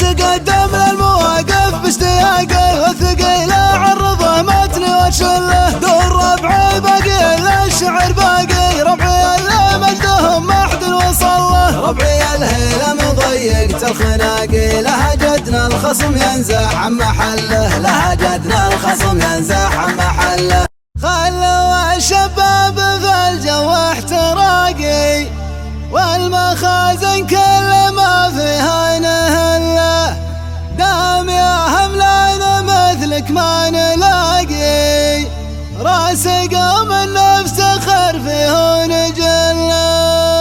اتقدم للمواقف باشتياقه والثقيل اعرضه متني واتشله دور ربعي باقي الا الشعر باقي ربعي اللي مجدهم ما حد وصل له ربعي الهيله مضيقت الخناقي لهجتنا الخصم ينزح عن محله لهجتنا الخصم ينزح عن محله خلوا الشباب في الجو احتراقي والمخازن كل ما فيها نهله دام يا هملان مثلك ما نلاقي راسي قوم نفتخر فيه نجله.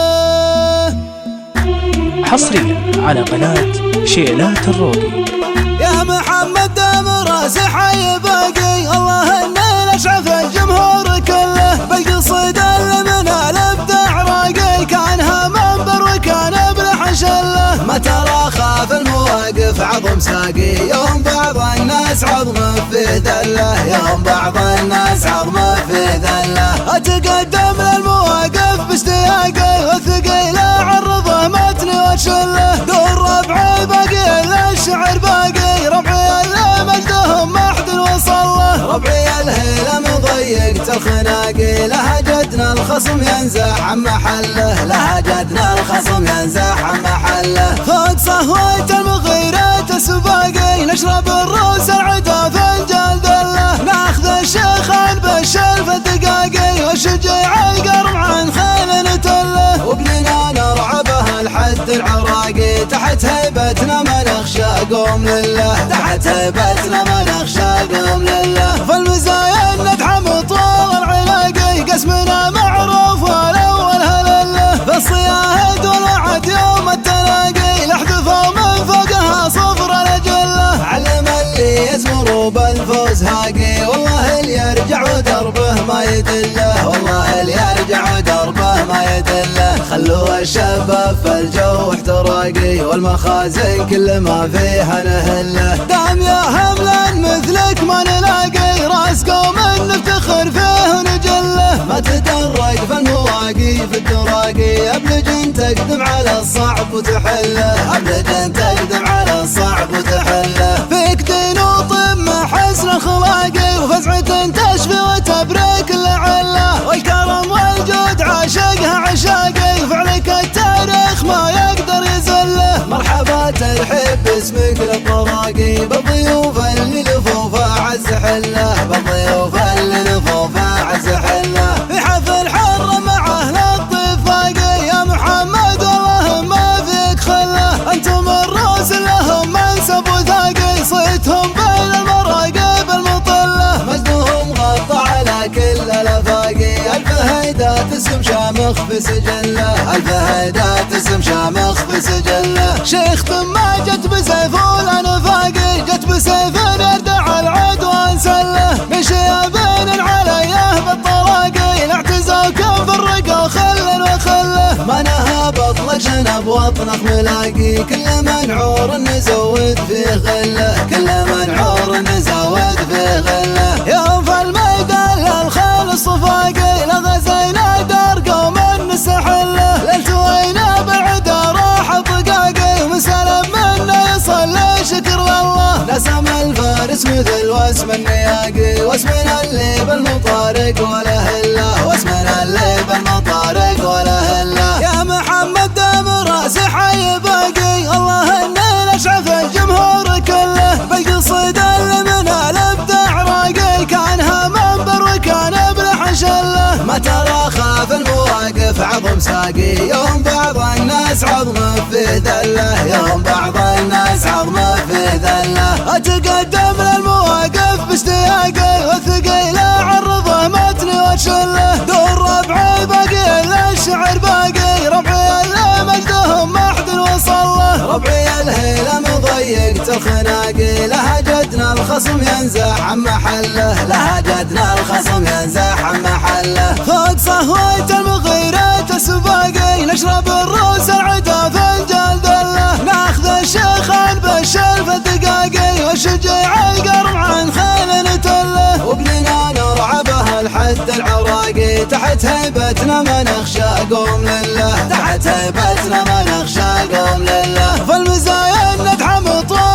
حصريا على قناة شيلات الروقي. يا محمد دام راسي حي باقي الله اني نشعف الجمهور كله بالقصيدة اللي من الابداع راقي كانها منبر وكان بلحشله ما ترى خاف المواقف عظم ساقي يوم بعض الناس عظمه في ذله يوم بعض الناس عظمه في ذله اتقدم للمواقف باشتياقه والثقيل اعرضه متني واتشله دور ربعي باقي الا الشعر باقي ربعي اللي مجدهم ما حد وصل له ربعي الهيله مضيقت الخناقي لهجتنا الخصم ينزح عن محله لهجتنا الخصم ينزح عن محله فوق صهوة المغيرات سباقي نشرب الروس العدا فنجان ذله ناخذ الشيخان بالشلف الدقاقي والشجيع القرم عن خيل نتله وبننا نرعى بها الحد العراقي تحت هيبتنا ما نخشى قوم لله تحت هيبتنا ما نخشى قوم لله فالمزايا ندعم طول العلاقي قسمنا معروف والاول هلله فالصياهد والوعد يوم التلاقي الاحدثوا من فوقها صفر الاجله علم اللي يزمر بالفوز هاقي والله اللي يرجع ودربه ما يدله والله اللي يرجع ودربه ما يدله خلوا الشباب في الجو احتراقي والمخازن كل ما فيها نهله دام يا هملان مثلك ما نلاقي راس قوم نفتخر فيه ونجله ما تدرج في المواقي في الدراقي ابلج تقدم على الصعب وتحله ابلج تقدم على الصعب وتحله فيك دين وطم حسن الخلاقي وفزعة تشفي وتبريك العله والكرم والجود عاشقها عشاقي فعلك التاريخ ما يقدر يزله مرحبا ترحب باسمك للطراقي بالضيوف اللي لفوفا عز حله بالضيوف اللي لفوفا عز حله في حفل حر مع اهل الطفاقي يا محمد والله ما فيك خله انتم الروس لهم منسب وثاقي صيتهم بين المراقب المطله مجدهم غطى على كل الافاقي الف هيدات اسم شامخ في سجله الف هيدات اسم شامخ في سجله شيخ ما جت بسيف والانفاقي جت بسيف يردع العدوان سله من شيابين عليه بالطراقي الاعتزاء كان فرقه خل وخله ما نهى بطلك شنب وطنك ملاقي كل منعور نزود فيه غله كل منعور نزود فيه غله يوم في الميدان للخيل الصفاقي لغزينا دار قوم نسحله لالتوينا بعده راح طقاقي ومسلم منا يصلي شكر لله نسم الفارس مثل واسم النياقي واسمنا اللي بالمطارق ولا هله واسمنا اللي بالمطارق ولا هله يا محمد دام راسي حي باقي الله اني نشعف الجمهور كله بالقصيدة اللي من الابداع راقي كانها منبر وكان بلحشله ما ترى خاف المواقف عظم ساقي يوم بعض الناس عظمه في ذله يوم بعض الناس عظمه في ذله اتقدم للمواقف باشتياقه والثقيل اعرضه متني واتشله دور ربعي باقي الا الشعر باقي ربعي اللي مجدهم ما حد وصل له ربعي الهيله مضيقت الخناقي لهجتنا الخصم ينزح عن محله لهجتنا الخصم ينزح عن محله فوق صهوة المغيرات سباقي نشرب الروس العدا فنجان ذله ناخذ الشيخان بالشلف الدقاقي والشجيع القرم عن خيل نتله وبننا نرعى بها الحد العراقي تحت هيبتنا ما نخشى قوم لله تحت هيبتنا ما نخشى قوم لله فالمزايا ندعم طول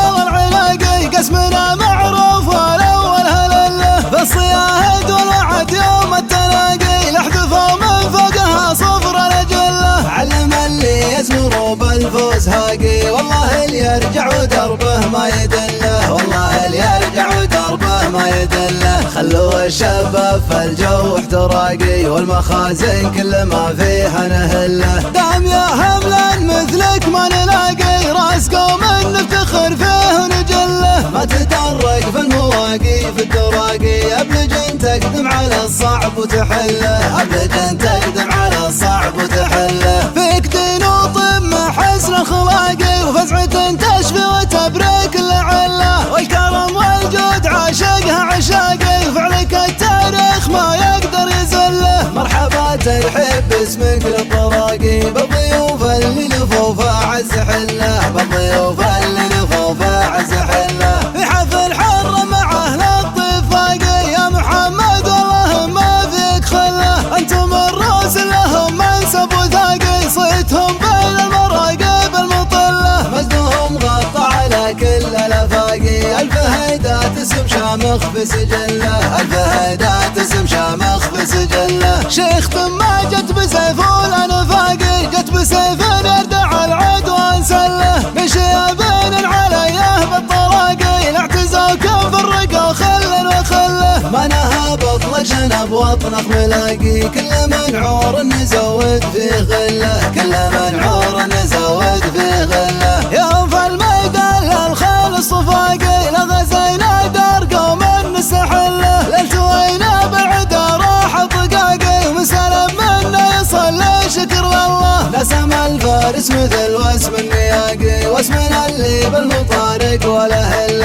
والله اللي يرجع ودربه ما يدله، والله اللي يرجع ودربه ما يدله. خلوا الشباب في الجو احتراقي والمخازن كل ما فيها نهله. دام يا هملا مثلك ما نلاقي، راس قوم نفتخر فيه ونجله. ما تتطرق في المواقي في التراقي، ابلج تقدم على الصعب وتحله، ابلج تقدم على الصعب وتحله. فيك دين وطم حسن الخلاقي، وفزعة تشفي وتبرك العله. والكرم والجود عاشقها عشاقي، وفعلك التاريخ ما يقدر يزله. مرحبا ترحب باسمك للطراقي، بالضيوف اللي لفوفه عز حله، بالضيوف اللي لفوفه عز حله. في حفل حر مع اهل الطفاقي، يا محمد والله ما فيك خله. انتم الراس لهم منسب وثاقي، صيتهم بين المراقب المطله. مجدهم غطى على كل الافاقي، الف هيدات اسم شامخ في سجله، الف هيدات اسم شامخ في سجله. شيخ ما جت بسيف والانفاقي، جت بسيف يردع العدوان سله. مشي بين عليه بالطراقي، الاعتزاء كم فرقوا خل وخله. ما نهى بطلك شنب وطنخ ملاقي، كل منعور نزود في غله، كل منعور نزود في غله. يوم في الميدان للخيل الصفاقي، لغزينا دار قوم نستحله. للتوينا بعد راح طقاقي، ومسلم منا يصلي شكر لله. نسم الفارس مثل واسم النياقي، واسمنا اللي بالمطارق ولا هله.